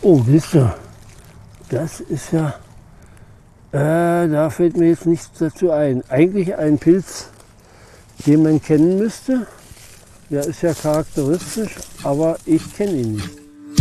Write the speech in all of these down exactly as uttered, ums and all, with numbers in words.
Oh, siehst du, das ist ja, äh, da fällt mir jetzt nichts dazu ein. Eigentlich ein Pilz, den man kennen müsste. Der ist ja charakteristisch, aber ich kenne ihn nicht.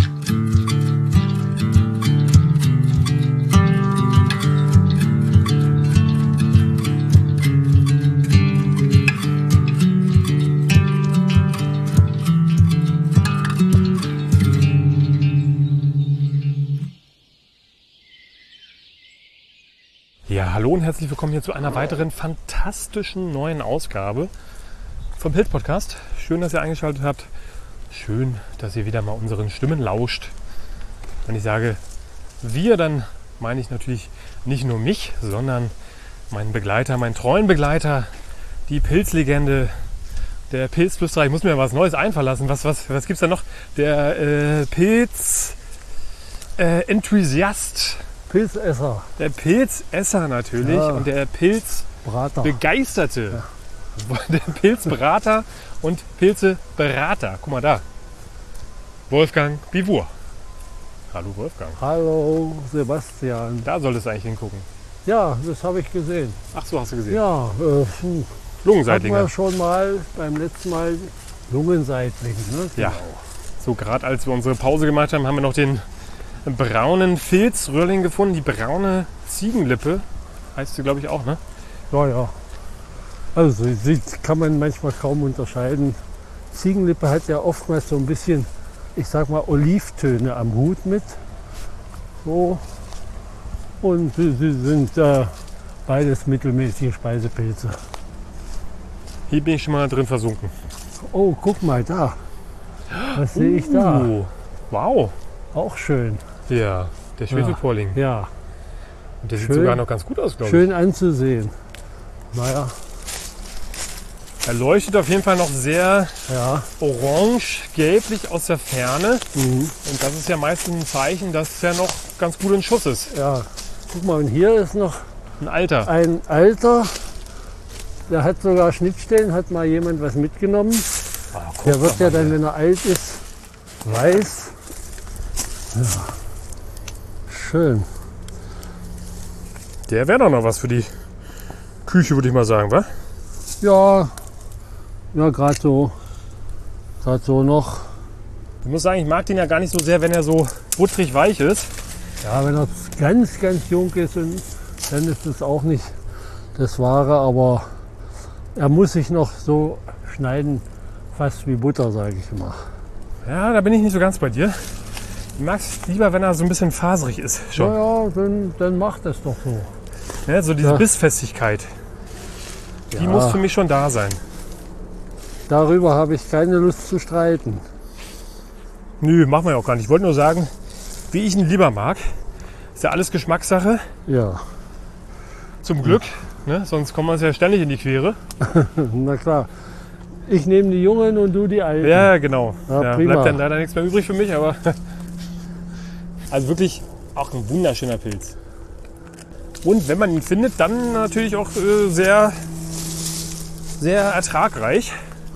Ja, hallo und herzlich willkommen hier zu einer weiteren fantastischen neuen Ausgabe vom Pilz-Podcast. Schön, dass ihr eingeschaltet habt. Schön, dass ihr wieder mal unseren Stimmen lauscht. Wenn ich sage wir, dann meine ich natürlich nicht nur mich, sondern meinen Begleiter, meinen treuen Begleiter, die Pilzlegende, der Pilzflüsterer. Ich muss mir was Neues einfallen lassen. Was, was, was gibt es da noch? Der äh, Pilz-Enthusiast. Äh, Pilzesser. Der Pilzesser natürlich, ja. Und der Pilzbegeisterte. Ja. Der Pilzberater und Pilzeberater. Guck mal da. Wolfgang Bivur. Hallo Wolfgang. Hallo Sebastian. Da solltest du eigentlich hingucken. Ja, das habe ich gesehen. Ach so, hast du gesehen. Ja, äh, Lungenseitlinge. Hatten wir schon mal beim letzten Mal Lungenseitlinge. Ne? Ja, so gerade als wir unsere Pause gemacht haben, haben wir noch den braunen Filzröhrling gefunden. Die braune Ziegenlippe heißt sie, glaube ich, auch, ne? Ja, ja. Also sie kann man manchmal kaum unterscheiden. Ziegenlippe hat ja oftmals so ein bisschen, ich sag mal, Olivtöne am Hut mit. So. Und sie, sie sind äh, beides mittelmäßige Speisepilze. Hier bin ich schon mal drin versunken. Oh, guck mal da. Was uh, sehe ich da? Wow. Auch schön. Ja, der Schwefelporling. Ja. Und der schön, sieht sogar noch ganz gut aus, glaube ich. Schön anzusehen. Naja. Er leuchtet auf jeden Fall noch sehr ja. orange-gelblich aus der Ferne. Mhm. Und das ist ja meistens ein Zeichen, dass er noch ganz gut in Schuss ist. Ja. Guck mal, und hier ist noch ein Alter. Ein Alter. Der hat sogar Schnittstellen, hat mal jemand was mitgenommen. Oh, der wird ja dann, wenn er alt ist, weiß. Ja. Schön. Der wäre doch noch was für die Küche, würde ich mal sagen, wa? Ja, ja, gerade so, gerade so noch. Ich muss sagen, ich mag den ja gar nicht so sehr, wenn er so butterig weich ist. Ja, wenn er ganz, ganz jung ist, dann ist es auch nicht das Wahre, aber er muss sich noch so schneiden, fast wie Butter, sage ich immer. Ja, da bin ich nicht so ganz bei dir. Ich mag es lieber, wenn er so ein bisschen faserig ist. Schon. Ja, ja, dann, dann macht es doch so. Ja, so diese ja. Bissfestigkeit, die ja. muss für mich schon da sein. Darüber habe ich keine Lust zu streiten. Nö, machen wir ja auch gar nicht. Ich wollte nur sagen, wie ich ihn lieber mag. Ist ja alles Geschmackssache. Ja. Zum Glück, ne? Sonst kommen wir uns ja ständig in die Quere. Na klar. Ich nehme die Jungen und du die Alten. Ja, genau. Ja, ja, bleibt dann leider nichts mehr übrig für mich, aber also wirklich auch ein wunderschöner Pilz. Und wenn man ihn findet, dann natürlich auch äh, sehr, sehr ertragreich.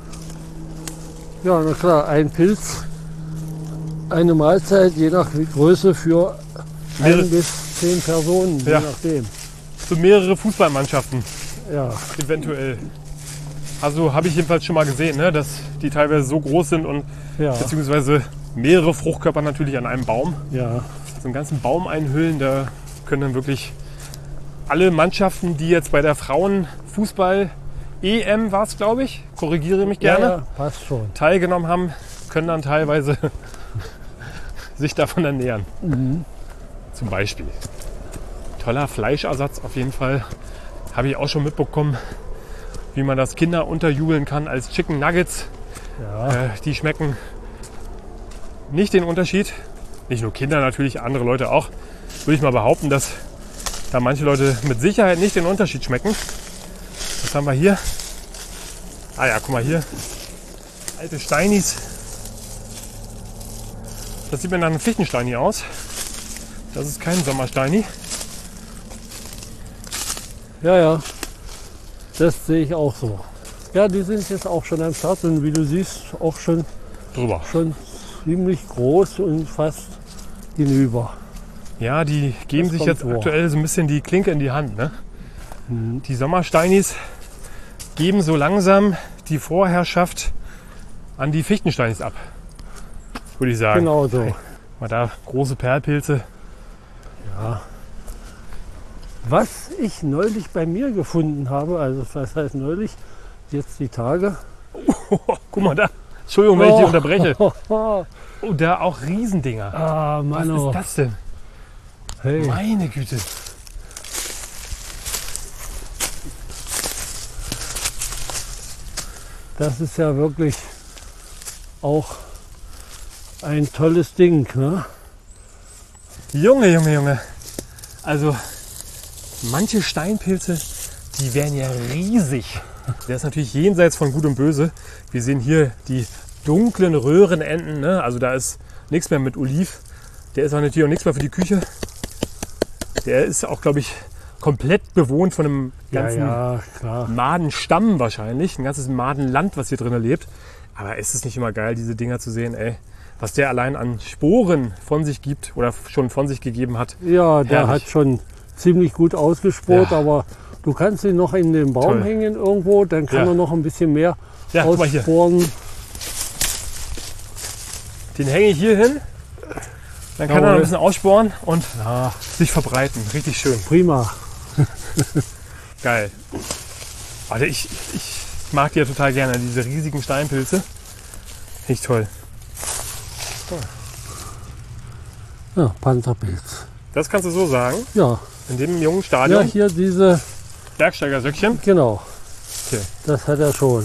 Ja, na klar, ein Pilz, eine Mahlzeit, je nach Größe für ein bis zehn Personen, ja. je nachdem. Für mehrere Fußballmannschaften. Ja. Eventuell. Also habe ich jedenfalls schon mal gesehen, ne, dass die teilweise so groß sind und ja. beziehungsweise mehrere Fruchtkörper natürlich an einem Baum. Ja. So einen ganzen Baum einhüllen, da können dann wirklich alle Mannschaften, die jetzt bei der Frauenfußball-E M war es, glaube ich, korrigiere mich gerne, ja, ja, passt schon. teilgenommen haben, können dann teilweise sich davon ernähren. Mhm. Zum Beispiel. Toller Fleischersatz auf jeden Fall. Habe ich auch schon mitbekommen, wie man das Kinder unterjubeln kann als Chicken Nuggets. Ja. Äh, die schmecken nicht den Unterschied. Nicht nur Kinder, natürlich andere Leute auch. Würde ich mal behaupten, dass da manche Leute mit Sicherheit nicht den Unterschied schmecken. Was haben wir hier? Ah ja, guck mal hier. Alte Steinis. Das sieht mir nach einem Fichtensteini aus. Das ist kein Sommersteini. Ja, ja. Das sehe ich auch so. Ja, die sind jetzt auch schon am Start und wie du siehst, auch schon, drüber. schon ziemlich groß und fast hinüber. Ja, die geben Das sich kommt jetzt vor. aktuell so ein bisschen die Klinke in die Hand. Ne? Mhm. Die Sommersteinis geben so langsam die Vorherrschaft an die Fichtensteinis ab, würde ich sagen. Genau so. Mal da große Perlpilze. Ja. Was ich neulich bei mir gefunden habe, also was heißt neulich, jetzt die Tage. Oh, guck mal da. Entschuldigung, wenn ich dich Oh. unterbreche. Oh, da auch Riesendinger. Ah, Was Mann, oh. ist das denn? Hey. Meine Güte. Das ist ja wirklich auch ein tolles Ding. Ne? Junge, Junge, Junge. Also manche Steinpilze, die werden ja riesig. Der ist natürlich jenseits von Gut und Böse. Wir sehen hier die dunklen Röhrenenden. Ne? Also da ist nichts mehr mit Oliv. Der ist auch natürlich auch nichts mehr für die Küche. Der ist auch, glaube ich, komplett bewohnt von einem ganzen Ja, ja, klar. Madenstamm wahrscheinlich. Ein ganzes Madenland, was hier drin lebt. Aber ist es nicht immer geil, diese Dinger zu sehen, ey? Was der allein an Sporen von sich gibt oder schon von sich gegeben hat. Ja, der Herrlich. hat schon ziemlich gut ausgespurt, Ja. aber du kannst ihn noch in den Baum Toll. hängen irgendwo, dann kann Ja. er noch ein bisschen mehr Ja, guck mal hier. aussporen. Den hänge ich hier hin. Dann kann er noch Jawohl. ein bisschen aussporen und Ja, sich verbreiten. Richtig schön. prima. Geil. Also ich, ich mag die ja total gerne, diese riesigen Steinpilze. Finde ich toll. Ja, Pantherpilz. Das kannst du so sagen, Ja, in dem jungen ja, Stadion. hier diese, Bergsteigersöckchen. genau, Okay, das hat er schon.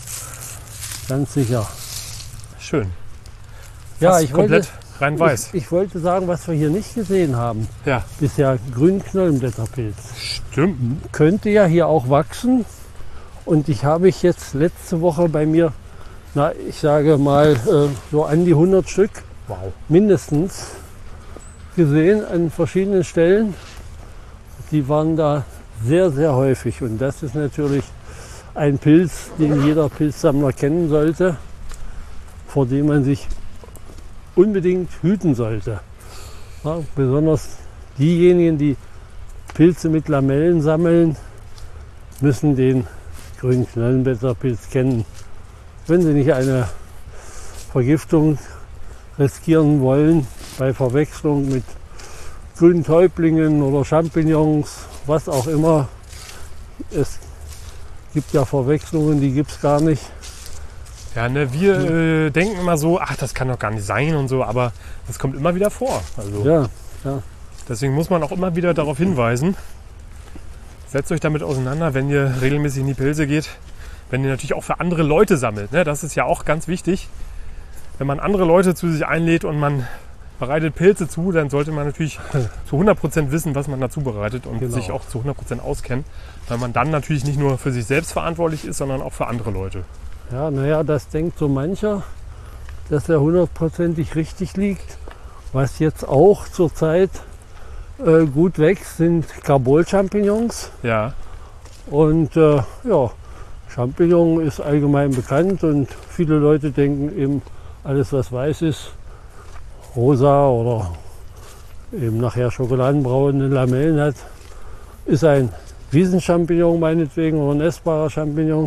Ganz sicher. schön. Ja, Fast ich komplett wollte, rein weiß. ich, ich wollte sagen, was wir hier nicht gesehen haben. Ja, Bisher Grünknollenblätterpilz. stimmt. Könnte ja hier auch wachsen. Und ich habe ich jetzt letzte Woche bei mir, na, ich sage mal, äh, so an die hundert Stück Wow. mindestens gesehen an verschiedenen Stellen. Die waren da sehr, sehr häufig. Und das ist natürlich ein Pilz, den jeder Pilzsammler kennen sollte, vor dem man sich unbedingt hüten sollte. Ja, besonders diejenigen, die Pilze mit Lamellen sammeln, müssen den grünen Knollenblätterpilz kennen. Wenn sie nicht eine Vergiftung riskieren wollen bei Verwechslung mit grünen Täublingen oder Champignons, was auch immer. Es gibt ja Verwechslungen, die gibt es gar nicht. Ja, ne, wir äh, denken immer so, ach, das kann doch gar nicht sein und so, aber das kommt immer wieder vor. Also Ja, ja. deswegen muss man auch immer wieder darauf hinweisen. Setzt euch damit auseinander, wenn ihr regelmäßig in die Pilze geht. Wenn ihr natürlich auch für andere Leute sammelt. Ne? Das ist ja auch ganz wichtig. Wenn man andere Leute zu sich einlädt und man bereitet Pilze zu, dann sollte man natürlich zu hundert Prozent wissen, was man dazu bereitet und Genau. sich auch zu hundert Prozent auskennen. Weil man dann natürlich nicht nur für sich selbst verantwortlich ist, sondern auch für andere Leute. Ja, naja, das denkt so mancher, dass er hundertprozentig richtig liegt. Was jetzt auch zurzeit äh, gut wächst, sind Carbol-Champignons. Ja, Und äh, ja, Champignon ist allgemein bekannt und viele Leute denken eben, alles was weiß ist, rosa oder eben nachher schokoladenbraune Lamellen hat, ist ein Wiesenchampignon meinetwegen oder ein essbarer Champignon.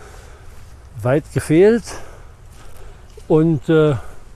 Weit gefehlt. Und äh,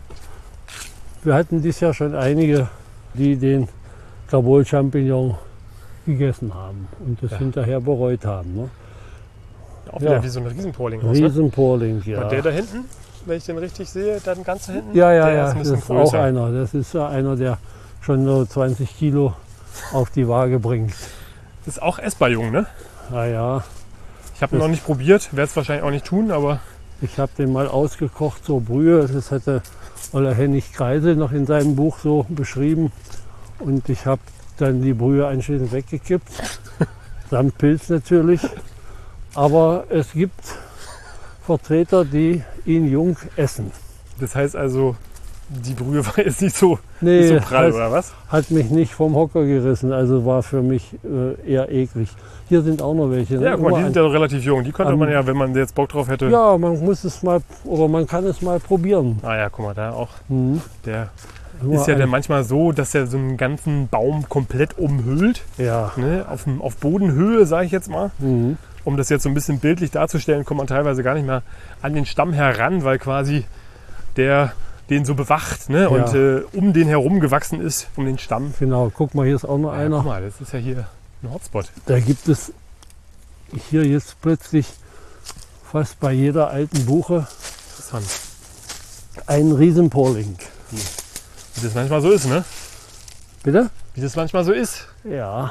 wir hatten dieses Jahr schon einige, die den Carbol-Champignon gegessen haben und das Ja. hinterher bereut haben. Ne? auch wieder Ja. wie so ein Riesenporling aus. Ne? Riesenporling, ja. Und der da hinten, wenn ich den richtig sehe, dann ganz da hinten, Ja, ja, der ja, ist ein das bisschen ist auch größer. einer. Das ist ja einer, der schon so zwanzig Kilo auf die Waage bringt. Ist auch essbar jung, ne? Ah ja, Ich habe ihn noch nicht probiert, werde es wahrscheinlich auch nicht tun, aber ich habe den mal ausgekocht zur Brühe. Das hatte Oller Hennig Kreise noch in seinem Buch so beschrieben. Und ich habe dann die Brühe anschließend weggekippt. Samt Pilz natürlich. Aber es gibt Vertreter, die ihn jung essen. das heißt also, die Brühe war jetzt nicht so, Nee, nicht so prall, das oder was? hat mich nicht vom Hocker gerissen. Also war für mich äh, eher eklig. Hier sind auch noch welche. ne? Ja, guck mal, die Immer sind ja noch relativ jung. Die könnte an- man ja, wenn man jetzt Bock drauf hätte. Ja, man muss es mal, oder man kann es mal probieren. Ah ja, guck mal, da auch Mhm. der Nur ist ja ein- dann manchmal so, dass er so einen ganzen Baum komplett umhüllt. Ja. Ne? Auf, dem- auf Bodenhöhe, sage ich jetzt mal. Mhm. Um das jetzt so ein bisschen bildlich darzustellen, kommt man teilweise gar nicht mehr an den Stamm heran, weil quasi der den so bewacht, ne? Und Ja. äh, um den herum gewachsen ist, um den Stamm. Genau, guck mal, hier ist auch noch Ja, einer. guck mal, das ist ja hier ein Hotspot. Da gibt es hier jetzt plötzlich fast bei jeder alten Buche Interessant. einen Riesenporling. Wie das manchmal so ist, ne? Bitte? Wie das manchmal so ist. Ja.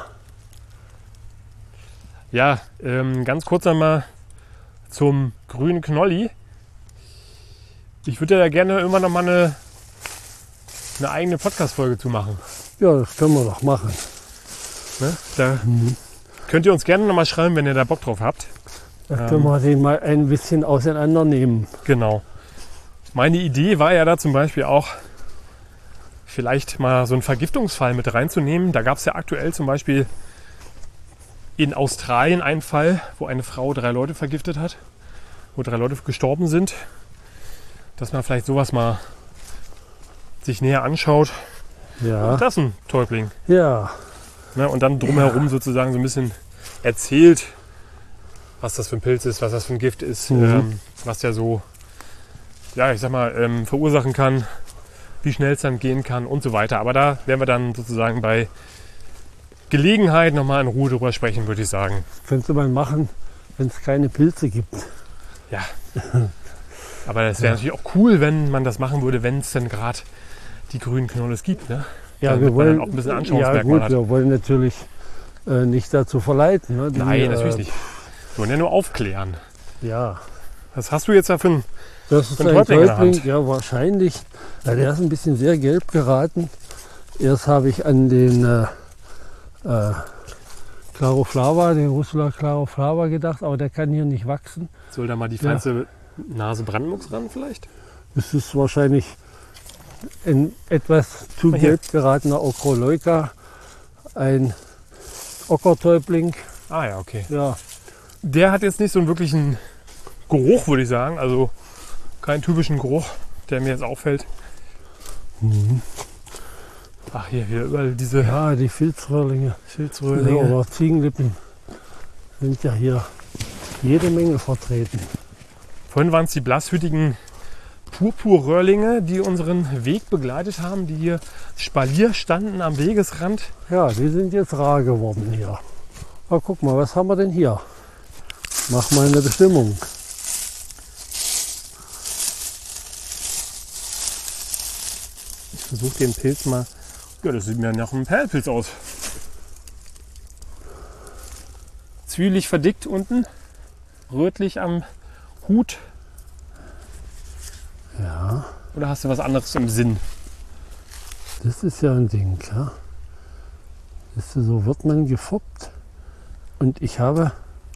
Ja, ähm, ganz kurz einmal zum grünen Knolli. Ich würde ja gerne immer noch mal eine, eine eigene Podcast-Folge zu machen. Ja, das können wir doch machen. Ne? Da könnt ihr uns gerne noch mal schreiben, wenn ihr da Bock drauf habt. Da Ähm. können wir den mal ein bisschen auseinandernehmen. Genau. Meine Idee war ja da zum Beispiel auch, vielleicht mal so einen Vergiftungsfall mit reinzunehmen. Da gab es ja aktuell zum Beispiel in Australien einen Fall, wo eine Frau drei Leute vergiftet hat, wo drei Leute gestorben sind. Dass man vielleicht sowas mal sich näher anschaut. Ja. Das ist ein Täubling. Ja. Ne? Und dann drumherum sozusagen so ein bisschen erzählt, was das für ein Pilz ist, was das für ein Gift ist, Mhm. ähm, was der so, ja, ich sag mal, ähm, verursachen kann, wie schnell es dann gehen kann und so weiter. Aber da werden wir dann sozusagen bei Gelegenheit nochmal in Ruhe drüber sprechen, würde ich sagen. Könnte man machen, wenn es keine Pilze gibt. Ja. Aber das wäre natürlich auch cool, wenn man das machen würde, wenn es denn gerade die grünen Knolles gibt. Ne? Ja, Damit wir man wollen dann auch ein bisschen ja, Anschauungsmerkmal gut, hat. wir wollen natürlich äh, nicht dazu verleiten. Ne? Die, Nein, natürlich äh, nicht. Wir wollen ja nur aufklären. Ja, Was hast du jetzt da für ein... das ist Ein ein Täubling in der Täubling, Hand. ja wahrscheinlich. Ja, der ist ein bisschen sehr gelb geraten. Erst habe ich an den äh, äh, Claroflava, den Russula Claroflava gedacht, aber der kann hier nicht wachsen. Soll da mal die feinste Nase Brandenburgs ran vielleicht? Es ist wahrscheinlich ein etwas zu Ah, hier. gelb geratener Ochroleuca, ein Ockertäubling. Ah ja, okay. Ja, Der hat jetzt nicht so einen wirklichen Geruch, würde ich sagen. Also keinen typischen Geruch, der mir jetzt auffällt. Ach, hier, hier überall diese ja, die Filzröhrlinge Filzröhrlinge. oder Ziegenlippen sind ja hier jede Menge vertreten. Vorhin waren es die blasshütigen Purpurröhrlinge, die unseren Weg begleitet haben, die hier Spalier standen am Wegesrand. Ja, die sind jetzt rar geworden hier. Aber guck mal, was haben wir denn hier? Mach mal eine Bestimmung. Ich versuche den Pilz mal. Ja, das sieht mir nach einem Perlpilz aus. Zwielig verdickt unten, rötlich am Hut. Ja, Oder hast du was anderes im Sinn? das ist ja ein Ding. Ja. Siehst du, so wird man gefoppt. Und ich habe,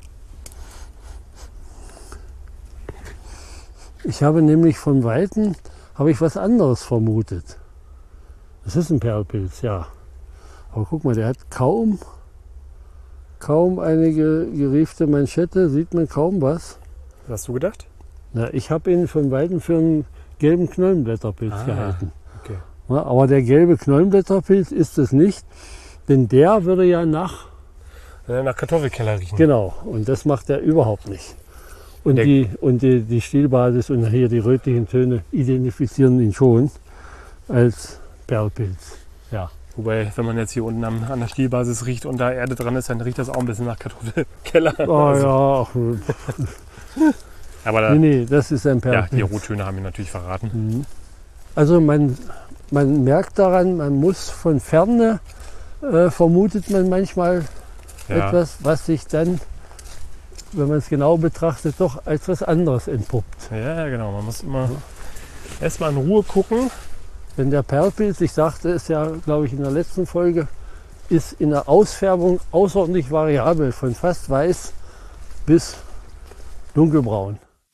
ich habe nämlich von Weitem habe ich was anderes vermutet. Das ist ein Perlpilz, ja. Aber guck mal, der hat kaum, kaum eine ge- geriefte Manschette, sieht man kaum was. Was hast du gedacht? Na, ich habe ihn von Weitem für einen gelben Knollenblätterpilz Ah. gehalten. Okay. Ja, aber der gelbe Knollenblätterpilz ist es nicht, denn der würde ja nach, Äh, Nach Kartoffelkeller riechen. genau, und das macht er überhaupt nicht. Und, Der- die, und die, die Stielbasis und hier die rötlichen Töne identifizieren ihn schon als Perlpilz. Ja, Wobei, wenn man jetzt hier unten am, an der Stielbasis riecht und da Erde dran ist, dann riecht das auch ein bisschen nach Kartoffelkeller. oh, Also, ja, ach, Aber da, nee, nee, das ist ein ja, Perlpilz. die Rottöne haben wir natürlich verraten. Also man, man merkt daran, man muss von Ferne, äh, vermutet man manchmal Ja. etwas, was sich dann, wenn man es genau betrachtet, doch als was anderes entpuppt. Ja, genau. Man muss immer erstmal in Ruhe gucken. Denn der Perlpilz, ich sagte es ja, glaube ich, in der letzten Folge, ist in der Ausfärbung außerordentlich variabel, von fast weiß bis dunkelbraun.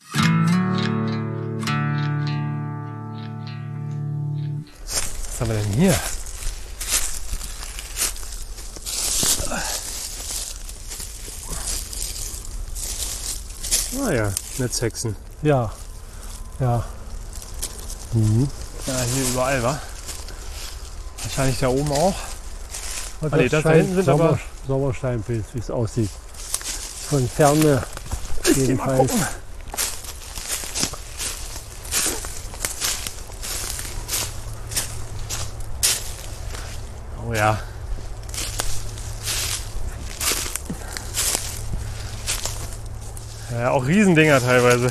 Was haben wir denn hier? Ah ja, Netzhexen. Ja, ja. Ja, hier überall, wa? Wahrscheinlich da oben auch. Und Ah, nee, das da hinten sind Sommer, aber- Sommersteinpilz, wie es aussieht. Von Ferne Ich geh mal jedenfalls. gucken. Oh ja. Ja, auch Riesendinger teilweise.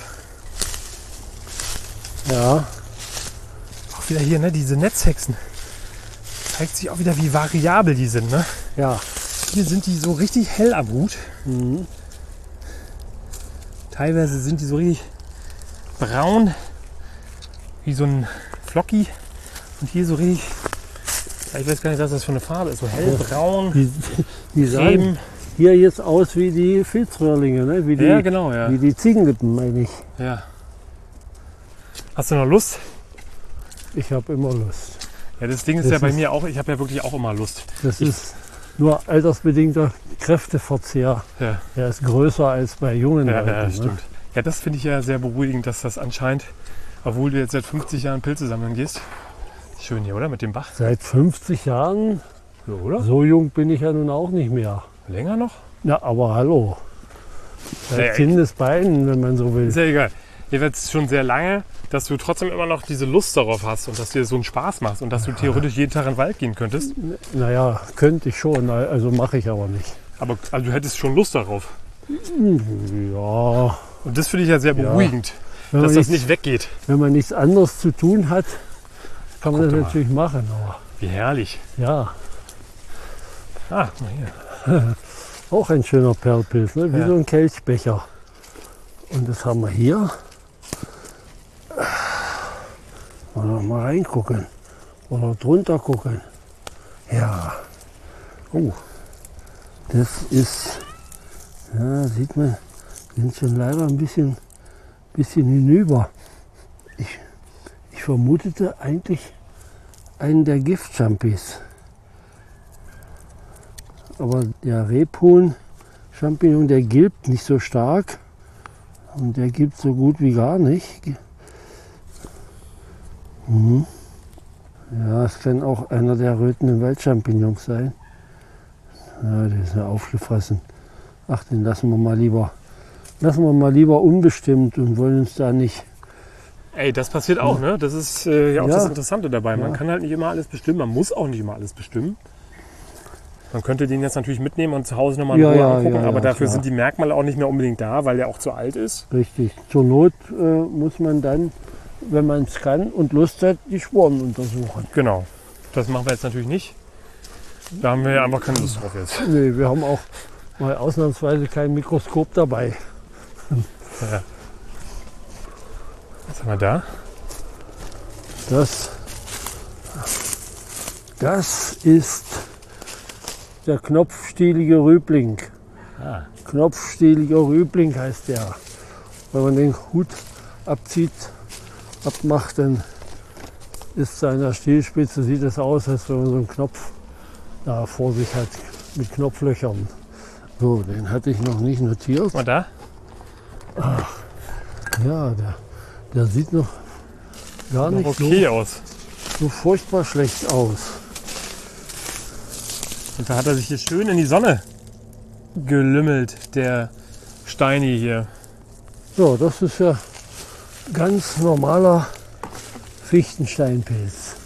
Ja, Auch wieder hier, ne, diese Netzhexen. Zeigt sich auch wieder, wie variabel die sind, ne? ja. Hier sind die so richtig hell am Hut. Mhm. Teilweise sind die so richtig braun, wie so ein Flocki. Und hier so richtig, ja, ich weiß gar nicht, was das für eine Farbe ist, so hellbraun, Die, die sahen Creme. hier jetzt aus wie die Filzröhrlinge, ne? wie, die, Ja, genau, ja. wie die Ziegenlippen, meine ich. ja. Hast du noch Lust? Ich habe immer Lust. Ja, das Ding ist Das ja bei ist- mir auch, ich habe ja wirklich auch immer Lust. Das Ich- ist nur altersbedingter Kräfteverzehr. Ja, Der ist größer als bei jungen ja, Leuten. ja ne? stimmt. Ja, das finde ich ja sehr beruhigend, dass das anscheinend, obwohl du jetzt seit fünfzig Jahren Pilze sammeln gehst, schön hier, oder? Mit dem Bach. Seit fünfzig Jahren, Ja, oder? so jung bin ich ja nun auch nicht mehr. Länger noch? Ja, aber hallo. Seit Ja, ja. Kindesbeinen, wenn man so will. Ist ja egal. Jedenfalls schon sehr lange, dass du trotzdem immer noch diese Lust darauf hast und dass dir so einen Spaß macht und dass du theoretisch jeden Tag in den Wald gehen könntest. Naja, könnte ich schon, also mache ich aber nicht. Aber also du hättest schon Lust darauf. Ja, Und das finde ich ja sehr beruhigend, wenn dass man, das nichts, nicht weggeht. wenn man nichts anderes zu tun hat, kann man Guck das doch mal. natürlich machen. Aber Wie herrlich. ja, Ah, guck mal hier. auch ein schöner Perlpilz, ne? wie Ja. so ein Kelchbecher. Und das haben wir hier. Mal noch mal reingucken oder drunter gucken. Ja. Oh, das ist, ja, sieht man, wir sind schon leider ein bisschen, bisschen hinüber. Ich, ich vermutete eigentlich einen der Giftchampis. Aber der Rebhuhn-Champignon, der gilbt nicht so stark. Und der gibt so gut wie gar nicht. Mhm. Ja, es kann auch einer der rötenden Waldchampignons sein. Ja, der ist ja aufgefressen. Ach, den lassen wir mal lieber. Lassen wir mal lieber unbestimmt und wollen uns da nicht. Ey, das passiert auch, ne? Das ist äh, ja auch Ja. das Interessante dabei. Man Ja. kann halt nicht immer alles bestimmen, man muss auch nicht immer alles bestimmen. Man könnte den jetzt natürlich mitnehmen und zu Hause nochmal in Ja, Ruhe ja, angucken, ja, aber ja, dafür klar. sind die Merkmale auch nicht mehr unbedingt da, weil der auch zu alt ist. Richtig. Zur Not äh, muss man dann, wenn man es kann und Lust hat, die Sporen untersuchen. Genau. Das machen wir jetzt natürlich nicht. Da haben wir ja einfach keine Lust drauf jetzt. Nee, wir haben auch mal ausnahmsweise kein Mikroskop dabei. Ja. Was haben wir da? Das, das ist der knopfstielige Rübling. Ah. Knopfstieliger Rübling heißt der. Wenn man den Hut abzieht, abmacht, dann ist seiner Stielspitze, sieht es aus, als wenn man so einen Knopf da vor sich hat mit Knopflöchern. So, den hatte ich noch nicht notiert. Guck mal da. Ja, der, der sieht noch gar Noch nicht okay aus. so, so furchtbar schlecht aus. Und da hat er sich hier schön in die Sonne gelümmelt, der Steini hier. So, das ist ja ganz normaler Fichtensteinpilz.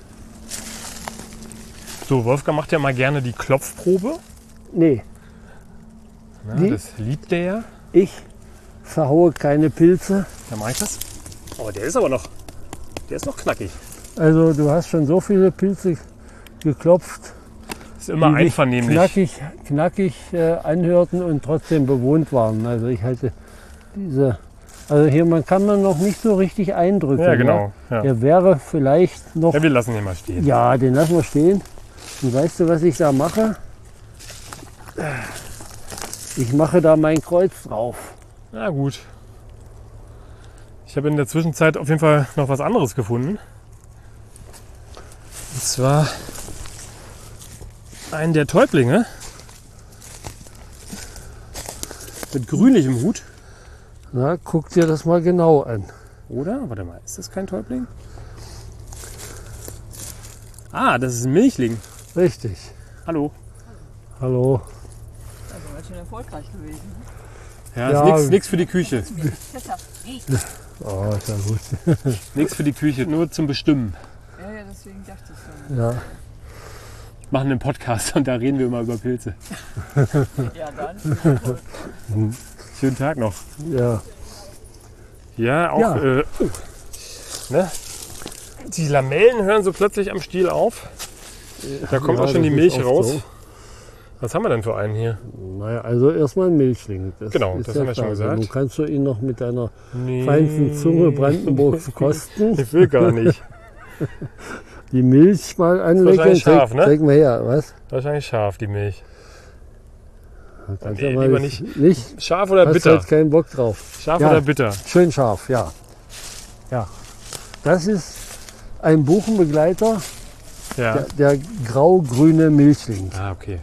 So, Wolfgang macht ja mal gerne die Klopfprobe. Nee, Na, Die- das liebt der ja. ich verhaue keine Pilze. Dann mache ich das. Oh, der ist aber noch, der ist noch knackig. Also du hast schon so viele Pilze geklopft, Ist immer die sich einvernehmlich. knackig, knackig äh, anhörten und trotzdem bewohnt waren. Also ich halte diese, also hier man kann man noch nicht so richtig eindrücken. Ja, genau. Ja. Ne? Der wäre vielleicht noch, Ja, wir lassen ihn mal stehen. ja, den lassen wir stehen. Und weißt du, was ich da mache? Ich mache da mein Kreuz drauf. Na gut. Ich habe in der Zwischenzeit auf jeden Fall noch was anderes gefunden. Und zwar einen der Täublinge mit grünlichem Hut. Na, guck dir das mal genau an. Oder? Warte mal, ist das kein Täubling? Ah, das ist ein Milchling. Richtig. Hallo. Hallo. Also ganz schön erfolgreich gewesen. Ja, Ja. ist nichts für die Küche. Oh, ist ja gut. Nichts für die Küche, nur zum Bestimmen. Ja, ja, deswegen dachte ich so. Ja. Wir machen einen Podcast und da reden wir immer über Pilze. Ja, dann. Schönen Tag noch. Ja. Ja, auch. Ja. Äh, oh, ne? Die Lamellen hören so plötzlich am Stiel auf. Da kommt Ja, auch schon die das Milch ist oft raus. so. Was haben wir denn für einen hier? Naja, also erstmal ein Milchling. Das Genau, ist das ja haben wir schon klar. gesagt. Nun kannst du ihn noch mit deiner Nee. feinsten Zunge Brandenburgs kosten. Ich will gar nicht. Die Milch mal anlecken. wahrscheinlich scharf, zeig, ne? zeig mal her, was? Wahrscheinlich scharf, die Milch. Kannst Nee, ja mal lieber nicht. nicht. Scharf oder Hast bitter? halt keinen Bock drauf. Scharf Ja. oder bitter? Schön scharf, ja. Ja. Das ist ein Ja. Buchenbegleiter, der, der grau-grüne Milchling. Ah, okay.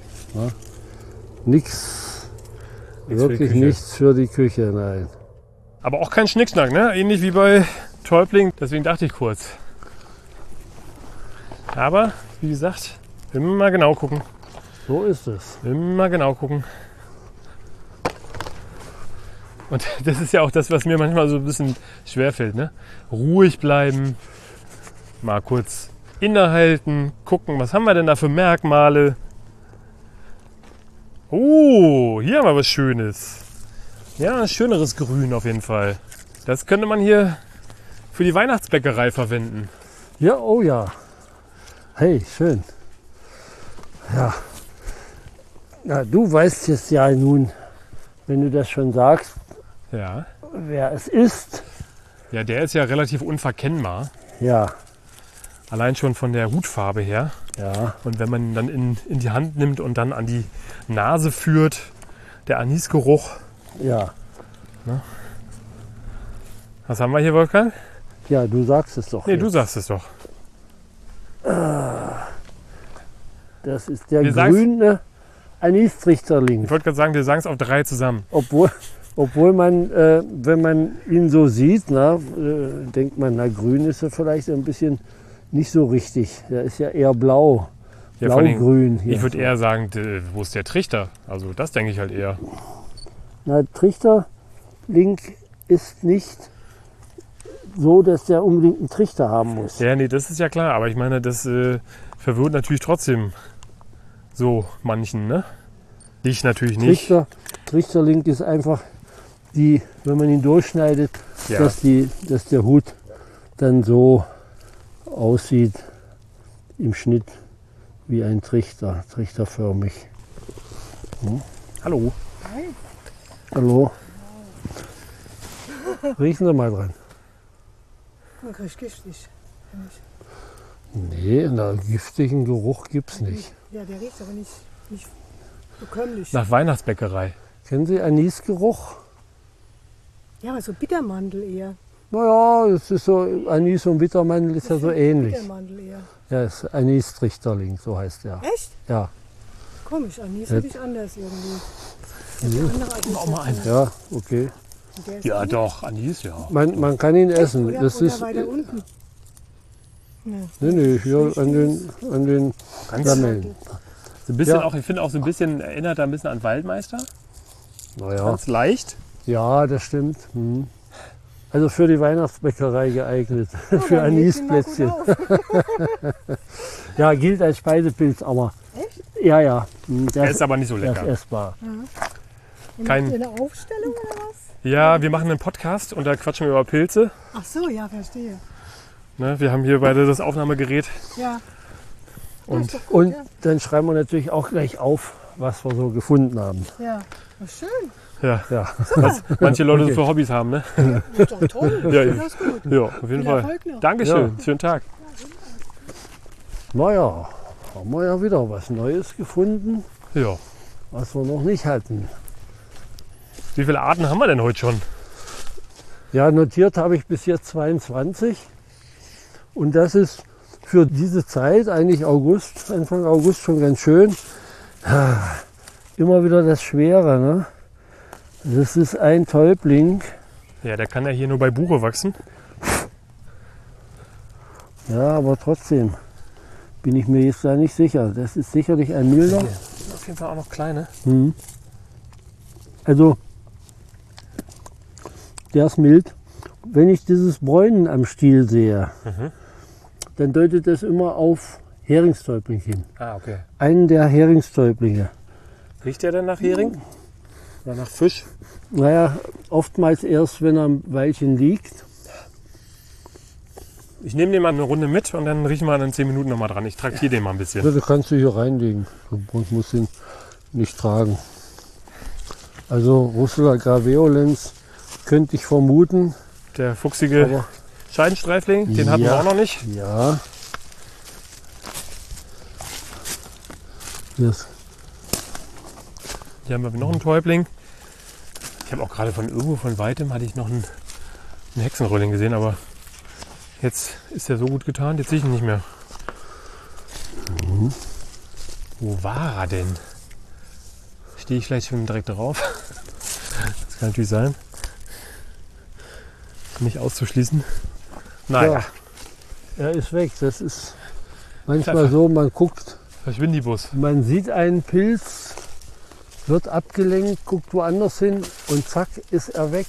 Nix, Nichts für die wirklich Küche. nichts für die Küche, nein. Aber auch kein Schnickschnack, ne? Ähnlich wie bei Täubling. Deswegen dachte ich kurz. Aber, wie gesagt, immer mal genau gucken. So ist es. Immer genau gucken. Und das ist ja auch das, was mir manchmal so ein bisschen schwerfällt, ne? Ruhig bleiben, mal kurz innehalten, gucken, was haben wir denn da für Merkmale. Oh, hier haben wir was Schönes. Ja, ein schöneres Grün auf jeden Fall. Das könnte man hier für die Weihnachtsbäckerei verwenden. Ja, oh ja. Hey, schön. Ja. Na, du weißt jetzt ja nun, wenn du das schon sagst, Ja. wer es ist. Ja, der ist ja relativ unverkennbar. Ja, Allein schon von der Hutfarbe her. ja. Und wenn man ihn dann in, in die Hand nimmt und dann an die Nase führt, der Anisgeruch. Ja, Was haben wir hier, Wolfgang? ja, du sagst es doch. Nee, du jetzt. sagst es doch. Das ist der Wir sagen's- grüne Anistrichterling. Ich wollte gerade sagen, wir sagen es auf drei zusammen. Obwohl, obwohl man, äh, wenn man ihn so sieht, na, äh, denkt man, na grün ist er vielleicht ein bisschen nicht so richtig. Der ist ja eher blau, Ja, vor allem, blau-grün hier. ich würde eher sagen, d- wo ist der Trichter? Also das denke ich halt eher. Na, Trichterling ist nicht so, dass der unbedingt einen Trichter haben muss. Ja, nee, das ist ja klar. Aber ich meine, das äh, verwirrt natürlich trotzdem so manchen, ne? Ich natürlich nicht. Trichter, Trichterling ist einfach die, wenn man ihn durchschneidet, Ja. dass, die, dass der Hut dann so aussieht im Schnitt wie ein Trichter, trichterförmig. Hallo. Hallo? Riechen Sie mal dran. Man kriegt giftig. Nee, einen giftigen Geruch gibt es nicht. Ja, der riecht aber nicht, nicht bekömmlich. Nach Weihnachtsbäckerei. Kennen Sie Anisgeruch? Ja, aber so Bittermandel eher. Naja, es ist so, Anis und Bittermandel ist ja so ähnlich. Bittermandel eher. Ja, es ist Anis-Trichterling, so heißt der. Echt? Ja, Komisch, Anis Ja. hätte ich anders irgendwie. Das ist eine andere Auch mal einen. ja, okay. Und der ist Ja, gut. doch, Anis, ja. Man, man kann ihn essen. Oder, Das oder ist, weiter unten. Ja. nee, nee, hier an den, an den Ganz Lamellen. so ein bisschen Ja. auch, ich finde auch so ein bisschen, erinnert er ein bisschen an Waldmeister. Naja, Ganz leicht. ja, das stimmt. Hm. Also für die Weihnachtsbäckerei geeignet. Ja, für dann hebt ihn mal gut Anisplätzchen. auf. Ja, gilt als Speisepilz, aber. Echt? Ja, ja. hm, Er Der ist aber nicht so der ist lecker. essbar. Und Kein- macht ihr eine Aufstellung oder was? Ja, wir machen einen Podcast und da quatschen wir über Pilze. Ach so, ja, verstehe. Ne, wir haben hier beide das Aufnahmegerät. Ja. Und- ist doch gut, Und ja. dann schreiben wir natürlich auch gleich auf, was wir so gefunden haben. Ja, oh, schön. Ja, Ja, was manche Leute Okay. so für Hobbys haben, ne? Ist doch toll. Ja, Ja, ist gut. Ja, auf jeden Viel Fall. Erfolg noch. Dankeschön, schönen Tag. naja, haben wir ja wieder was Neues gefunden, Ja. was wir noch nicht hatten. Wie viele Arten haben wir denn heute schon? Ja, notiert habe ich bis jetzt zweiundzwanzig. Und das ist für diese Zeit, eigentlich August, Anfang August schon ganz schön. Ah, immer wieder das Schwere, ne? Das ist ein Täubling. Ja, der kann ja hier nur bei Buche wachsen. Ja, aber trotzdem. bin ich mir jetzt da nicht sicher. Das ist sicherlich ein milder. Okay. Auf jeden Fall auch noch kleine. Mhm. Also, der ist mild. Wenn ich dieses Bräunen am Stiel sehe, Mhm. dann deutet das immer auf Heringstäubling hin. Ah, okay. Einen der Heringstäublinge. Riecht der denn nach Hering? Oder nach Fisch? Naja, oftmals erst, wenn er ein Weilchen liegt. Ich nehme den mal eine Runde mit und dann riechen wir in zehn Minuten nochmal dran. Ich traktiere den mal ein bisschen. Ja, das kannst du hier reinlegen. Du musst ihn nicht tragen. Also Russula graveolens könnte ich vermuten. Der fuchsige Aber Scheidenstreifling, den hatten wir Ja. auch noch nicht. ja. Hier ist, Hier haben wir noch einen Täubling. Ich habe auch gerade von irgendwo von weitem hatte ich noch einen, einen Hexenröhrling gesehen, aber jetzt ist er so gut getan, jetzt sehe ich ihn nicht mehr. Mhm. Wo war er denn? Stehe ich vielleicht schon direkt drauf? Das kann natürlich sein. Nicht auszuschließen. Naja, ja, er ist weg. Das ist manchmal Einfach. so, man guckt, Verschwindibus. man sieht einen Pilz, wird abgelenkt, guckt woanders hin und zack ist er weg.